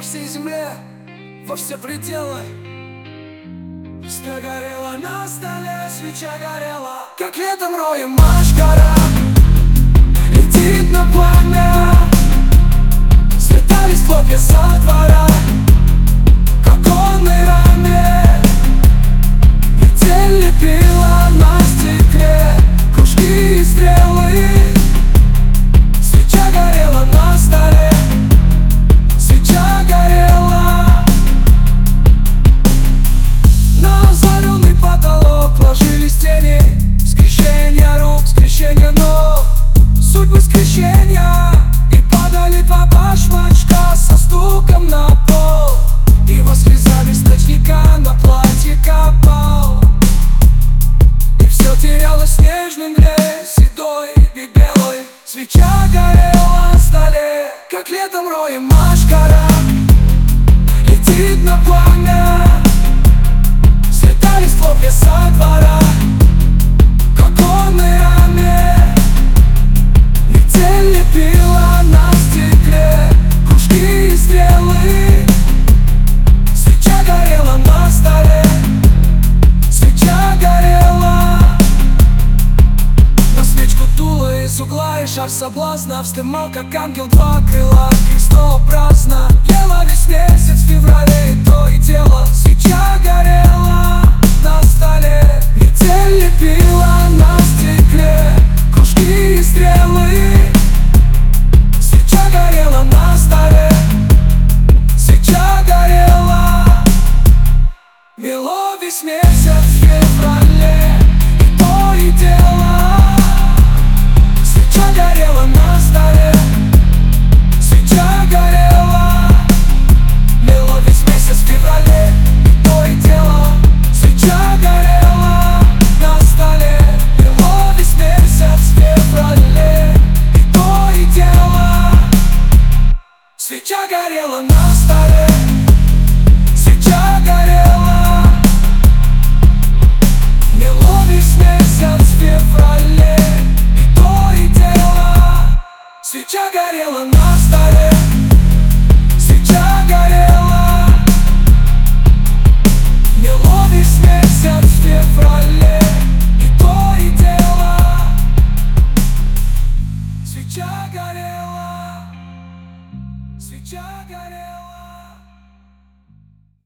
всей земле, во все пределы. Свеча горела на столе, свеча горела, как летом роем машкара летит на пламя. Светались хлопья со двора, как оконной раме. Метель лепила на стекле кружки и стрелы. Свеча горела на столе, свеча горела. На озаренный потолок ложились тени, скрещения рук, скрещения ног, судьбы скрещения. И падали два башмачка со стуком на пол, и возле зависть ночника на платье капал. И все терялось в снежной мгле, седой и белой. Свеча горела на столе, как летом роем машкара летит на пламя. Светались хлопья со двора, как оконной раме. Метель лепила на стекле кружки и стрелы. Свеча горела на столе, свеча горела. На свечку дуло из угла, и шар соблазна вздымал, как ангел, два крыла крестообразно. Ела весь месяц в феврале, и то и дело. Свеча горела на столе, метель лепила